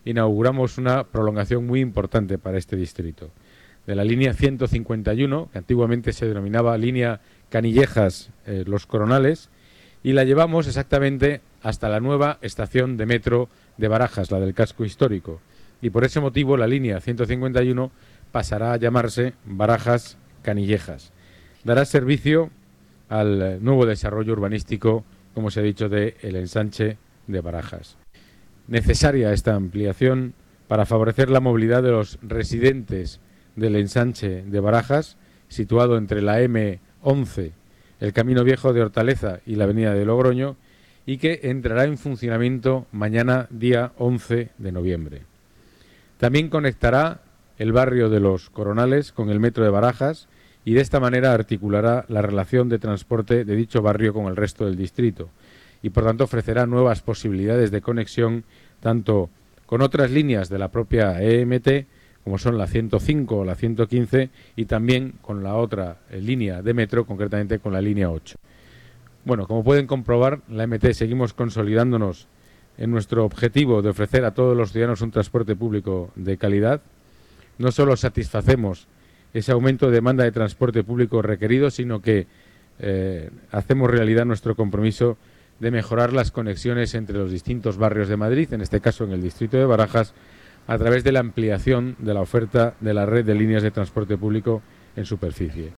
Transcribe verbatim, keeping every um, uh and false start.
inauguramos una prolongación muy importante para este distrito. De la línea ciento cincuenta y uno, que antiguamente se denominaba línea Canillejas eh, Los Coronales, y la llevamos exactamente hasta la nueva estación de metro de Barajas, la del casco histórico. Y por ese motivo la línea ciento cincuenta y uno pasará a llamarse Barajas Canillejas. Dará servicio al nuevo desarrollo urbanístico, como se ha dicho, de el ensanche de Barajas. Necesaria esta ampliación para favorecer la movilidad de los residentes del ensanche de Barajas, situado entre la eme once, el Camino Viejo de Hortaleza y la avenida de Logroño, y que entrará en funcionamiento mañana, día once de noviembre. También conectará el barrio de Los Coronales con el metro de Barajas y de esta manera articulará la relación de transporte de dicho barrio con el resto del distrito y por tanto ofrecerá nuevas posibilidades de conexión tanto con otras líneas de la propia E M T como son la ciento cinco o la ciento quince y también con la otra eh, línea de metro, concretamente con la línea ocho. Bueno, como pueden comprobar, la E M T seguimos consolidándonos en nuestro objetivo de ofrecer a todos los ciudadanos un transporte público de calidad. No solo satisfacemos ese aumento de demanda de transporte público requerido, sino que eh, hacemos realidad nuestro compromiso de mejorar las conexiones entre los distintos barrios de Madrid, en este caso en el distrito de Barajas, a través de la ampliación de la oferta de la red de líneas de transporte público en superficie.